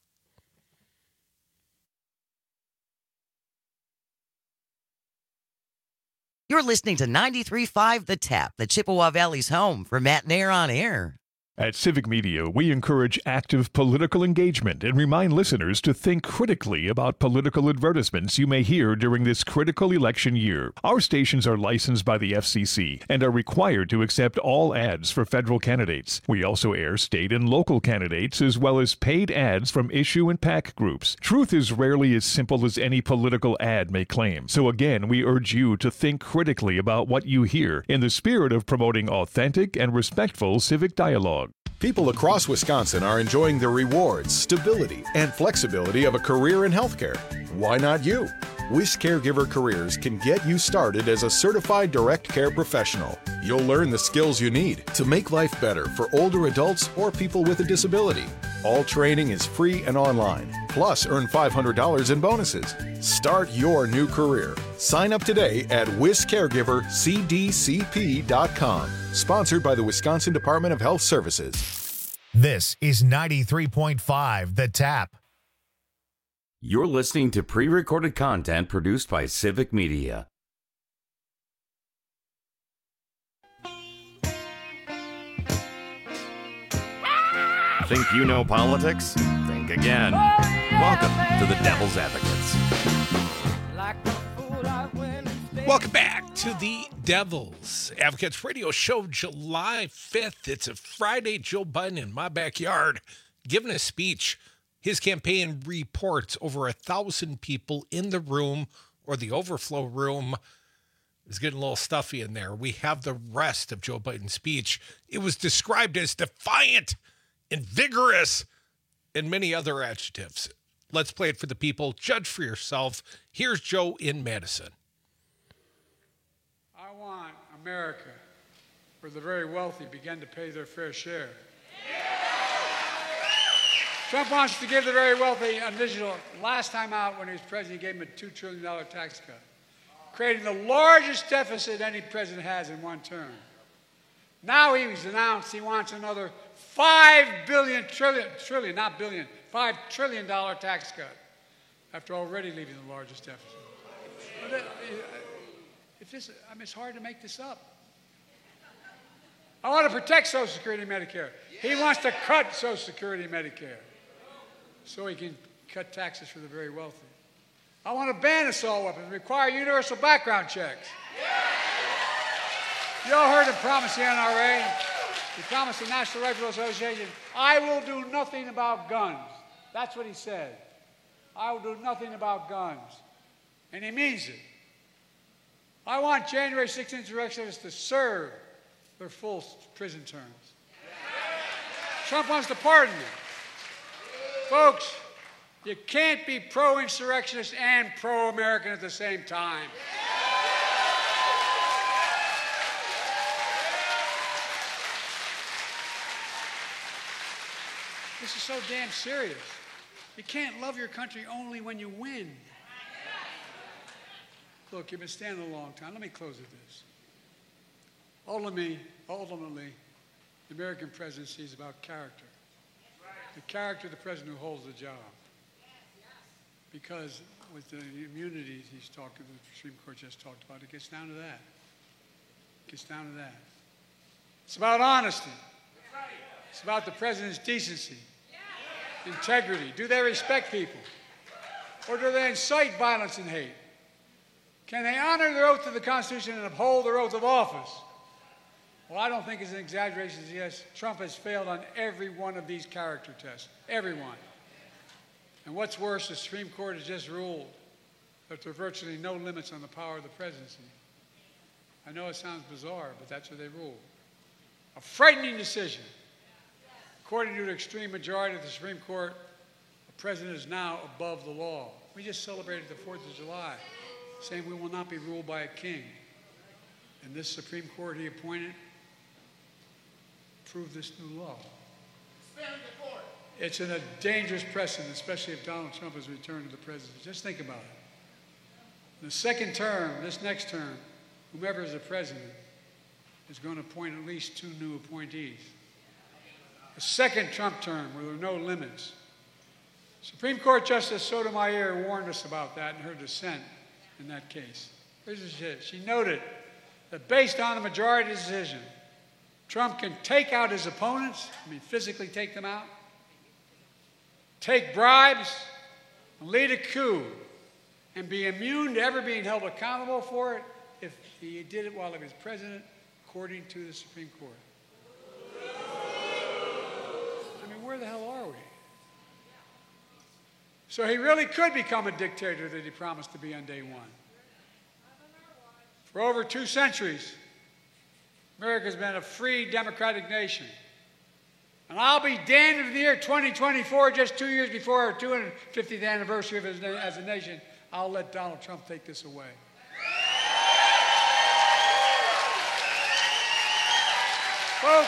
You're listening to ninety-three point five The Tap, the Chippewa Valley's home for Matt Nair on Air. At Civic Media, we encourage active political engagement and remind listeners to think critically about political advertisements you may hear during this critical election year. Our stations are licensed by the F C C and are required to accept all ads for federal candidates. We also air state and local candidates as well as paid ads from issue and PAC groups. Truth is rarely as simple as any political ad may claim. So again, we urge you to think critically about what you hear in the spirit of promoting authentic and respectful civic dialogue. People across Wisconsin are enjoying the rewards, stability, and flexibility of a career in healthcare. Why not you? Wish Caregiver Careers can get you started as a certified direct care professional. You'll learn the skills you need to make life better for older adults or people with a disability. All training is free and online. Plus, earn five hundred dollars in bonuses. Start your new career. Sign up today at wish caregiver c d c p dot com. Sponsored by the Wisconsin Department of Health Services. This is ninety-three point five The Tap. You're listening to pre-recorded content produced by Civic Media. Think you know politics? Think again. Welcome to the Devil's Advocates. Welcome back to the Devil's Advocates Radio Show, July fifth. It's a Friday. Joe Biden in my backyard giving a speech. His campaign reports over a thousand people in the room or the overflow room. It's getting a little stuffy in there. We have the rest of Joe Biden's speech. It was described as defiant and vigorous and many other adjectives. Let's play it for the people. Judge for yourself. Here's Joe in Madison. I want America where the very wealthy begin to pay their fair share. Trump wants to give the very wealthy an additional, last time out when he was president, he gave them a two trillion dollars tax cut, creating the largest deficit any president has in one term. Now he's announced he wants another five billion, trillion, trillion, not billion, five trillion dollar tax cut after already leaving the largest deficit. But, uh, if this, I mean, it's hard to make this up. I want to protect Social Security and Medicare. He wants to cut Social Security and Medicare so he can cut taxes for the very wealthy. I want to ban assault weapons and require universal background checks. You all heard him promise the N R A. He promised the National Rifle Association, I will do nothing about guns. That's what he said. I will do nothing about guns. And he means it. I want January sixth insurrectionists to serve their full prison terms. Trump wants to pardon them. Folks, you can't be pro-insurrectionist and pro-American at the same time. This is so damn serious. You can't love your country only when you win. Look, you've been standing a long time. Let me close with this. Ultimately, ultimately, the American presidency is about character. The character of the president who holds the job. Because with the immunities he's talking, the Supreme Court just talked about, it gets down to that. It gets down to that. It's about honesty. It's about the president's decency, integrity. Do they respect people? Or do they incite violence and hate? Can they honor their oath to the Constitution and uphold their oath of office? Well, I don't think it's an exaggeration to suggest Trump has failed on every one of these character tests. Every one. And what's worse, the Supreme Court has just ruled that there are virtually no limits on the power of the presidency. I know it sounds bizarre, but that's what they ruled. A frightening decision. According to the extreme majority of the Supreme Court, the president is now above the law. We just celebrated the fourth of July, saying we will not be ruled by a king. And this Supreme Court he appointed approved this new law. It's in a dangerous precedent, especially if Donald Trump has returned to the presidency. Just think about it. The second term, this next term, whomever is the president is going to appoint at least two new appointees. The second Trump term, where there are no limits. Supreme Court Justice Sotomayor warned us about that in her dissent in that case. Here's what she said. She noted that based on a majority decision, Trump can take out his opponents, I mean physically take them out, take bribes, and lead a coup, and be immune to ever being held accountable for it if he did it while he was president, according to the Supreme Court. I mean, where the hell are we? So he really could become a dictator that he promised to be on day one. For over two centuries, America's been a free, democratic nation. And I'll be damned if in the year twenty twenty-four, just two years before our two hundred fiftieth anniversary of his, as a nation, I'll let Donald Trump take this away. Folks,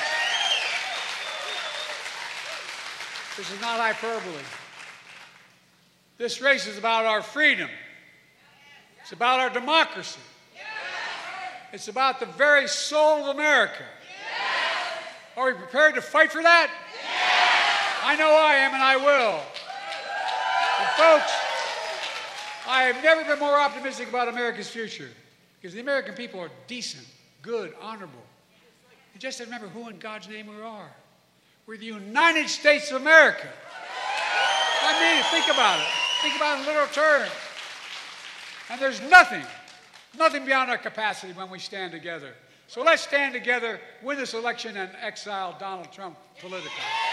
this is not hyperbole. This race is about our freedom. It's about our democracy. It's about the very soul of America. Are we prepared to fight for that? I know I am, and I will. And folks, I have never been more optimistic about America's future, because the American people are decent, good, honorable. You just have to remember who in God's name we are. We're the United States of America. I mean it. Think about it. Think about it in literal terms. And there's nothing, nothing beyond our capacity when we stand together. So let's stand together, win this election, and exile Donald Trump politically.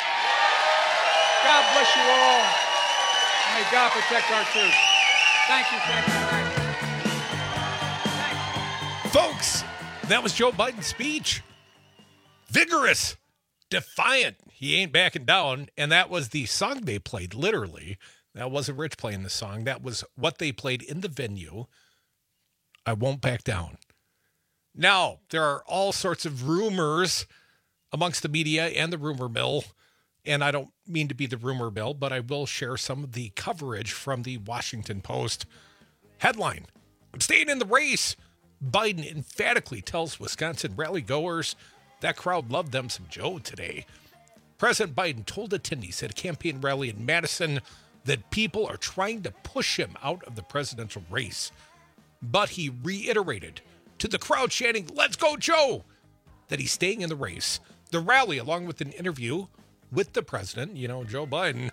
God bless you all. And may God protect our troops. Thank you, thank you, thank you. Folks, that was Joe Biden's speech. Vigorous, defiant. He ain't backing down. And that was the song they played, literally. That wasn't Rich playing the song. That was what they played in the venue. I won't back down. Now, there are all sorts of rumors amongst the media and the rumor mill. And I don't mean to be the rumor mill, but I will share some of the coverage from the Washington Post. Headline: I'm staying in the race. Biden emphatically tells Wisconsin rally goers that crowd loved them some Joe today. President Biden told attendees at a campaign rally in Madison that people are trying to push him out of the presidential race. But he reiterated to the crowd chanting, "Let's go, Joe," that he's staying in the race. The rally, along with an interview with the president, you know, Joe Biden,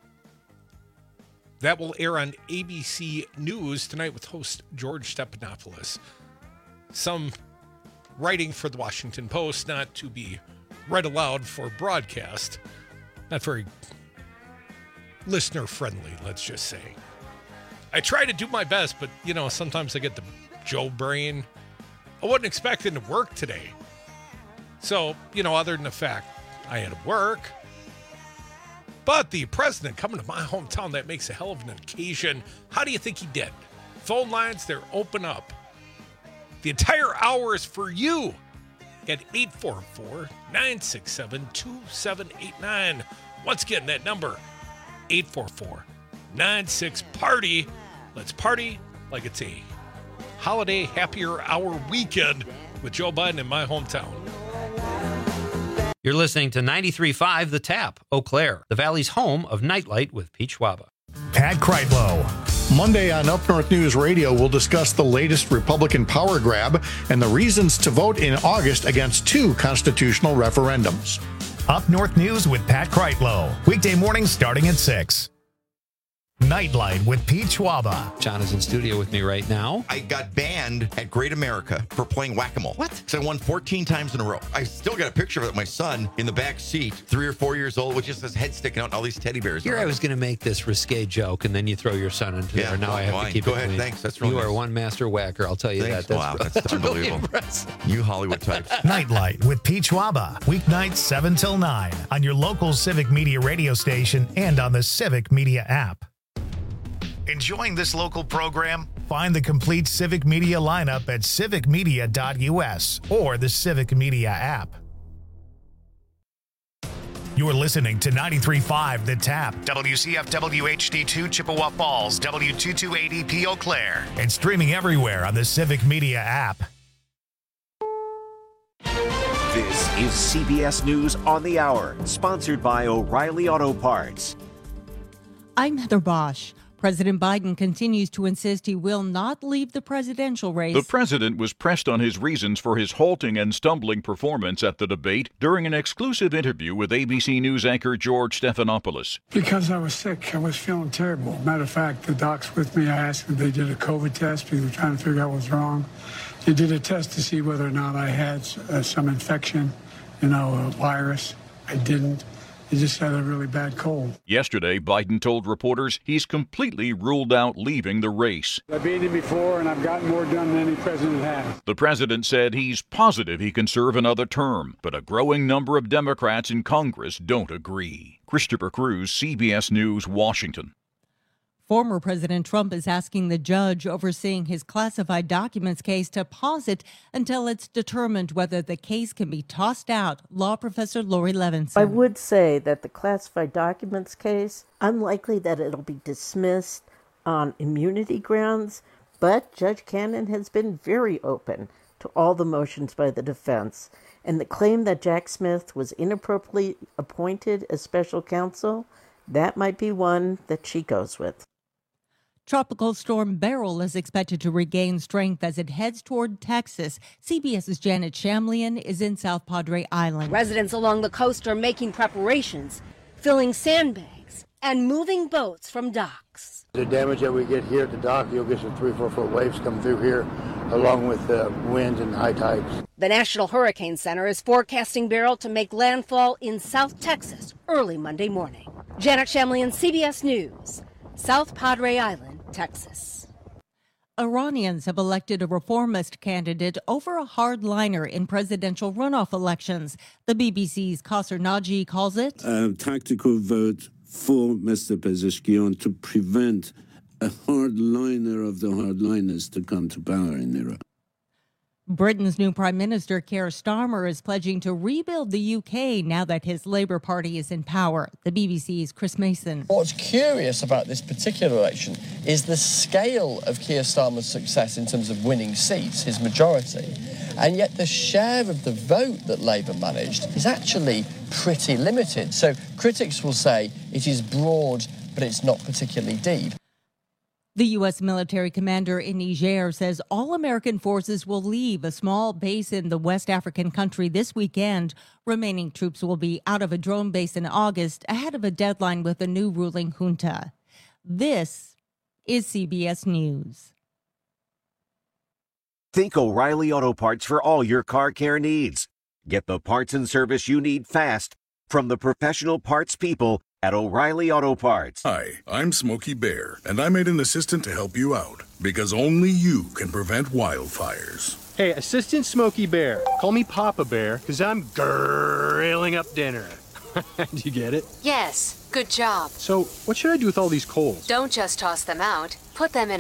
that will air on A B C News tonight with host George Stephanopoulos. Some writing for the Washington Post, not to be read aloud for broadcast. Not very listener-friendly, let's just say. I try to do my best, but, you know, sometimes I get the Joe brain. I wasn't expecting to work today. So, you know, other than the fact I had to work. But the president coming to my hometown, that makes a hell of an occasion. How do you think he did? Phone lines, they're open up. The entire hour is for you at eight four four, nine six seven, two seven eight nine. Once again, that number, eight four four, nine six, party. Let's party like it's a holiday happier hour weekend with Joe Biden in my hometown. You're listening to ninety-three point five The Tap, Eau Claire, the Valley's home of Nightlight with Pete Schwaba. Pat Kreitlow. Monday on Up North News Radio, we'll discuss the latest Republican power grab and the reasons to vote in August against two constitutional referendums. Up North News with Pat Kreitlow. Weekday mornings starting at six. Nightlight with Pete Schwaba. John is in studio with me right now. I got banned at Great America for playing whack-a-mole. What? Because I won fourteen times in a row. I still got a picture of it with my son in the back seat, three or four years old, with just his head sticking out and all these teddy bears. Here I was going to make this risque joke, and then you throw your son into yeah, there. Now well, I have fine. to keep Go it ahead. clean. Thanks. That's really You nice. are one master whacker. I'll tell you Thanks. that. That's, wow, that's, that's unbelievable. Really impressive. You Hollywood types. Nightlight with Pete Schwaba. Weeknights seven till nine on your local Civic Media radio station and on the Civic Media app. Enjoying this local program? Find the complete Civic Media lineup at civic media dot u s or the Civic Media app. You're listening to ninety-three point five The Tap, W C F W H D two Chippewa Falls, W two two eight E P Eau Claire, and streaming everywhere on the Civic Media app. This is C B S News on the Hour, sponsored by O'Reilly Auto Parts. I'm Heather Bosch. President Biden continues to insist he will not leave the presidential race. The president was pressed on his reasons for his halting and stumbling performance at the debate during an exclusive interview with A B C News anchor George Stephanopoulos. Because I was sick. I was feeling terrible. Matter of fact, the docs with me, I asked if they did a COVID test because they were trying to figure out what was wrong. They did a test to see whether or not I had uh, some infection, you know, a virus. I didn't. He just had a really bad cold. Yesterday, Biden told reporters he's completely ruled out leaving the race. I've beaten him before, and I've gotten more done than any president has. The president said he's positive he can serve another term, but a growing number of Democrats in Congress don't agree. Christopher Cruz, C B S News, Washington. Former President Trump is asking the judge overseeing his classified documents case to pause it until it's determined whether the case can be tossed out. Law professor Lori Levinson. I would say that the classified documents case, unlikely that it'll be dismissed on immunity grounds, but Judge Cannon has been very open to all the motions by the defense. And the claim that Jack Smith was inappropriately appointed as special counsel, that might be one that she goes with. Tropical storm Beryl is expected to regain strength as it heads toward Texas. CBS's Janet Shamlian is in South Padre Island. Residents along the coast are making preparations, filling sandbags and moving boats from docks. The damage that we get here at the dock, you'll get some three, four foot waves come through here, along with uh, winds and high tides. The National Hurricane Center is forecasting Beryl to make landfall in South Texas early Monday morning. Janet Shamlian, C B S News, South Padre Island, Texas. Iranians have elected a reformist candidate over a hardliner in presidential runoff elections. The B B C's Qasr Naji calls it a tactical vote for Mister Pezeshkian to prevent a hardliner of the hardliners to come to power in Iran. Britain's new Prime Minister, Keir Starmer, is pledging to rebuild the U K now that his Labour Party is in power. The B B C's Chris Mason. What's curious about this particular election is the scale of Keir Starmer's success in terms of winning seats, his majority, and yet the share of the vote that Labour managed is actually pretty limited. So critics will say it is broad, but it's not particularly deep. The U S military commander in Niger says all American forces will leave a small base in the West African country this weekend. Remaining troops will be out of a drone base in August, ahead of a deadline with the new ruling junta. This is C B S News. Think O'Reilly Auto Parts for all your car care needs. Get the parts and service you need fast from the professional parts people at O'Reilly Auto Parts. Hi, I'm Smokey Bear, and I made an assistant to help you out because only you can prevent wildfires. Hey, Assistant Smokey Bear. Call me Papa Bear because I'm grilling up dinner. Do you get it? Yes, good job. So, what should I do with all these coals? Don't just toss them out. Put them in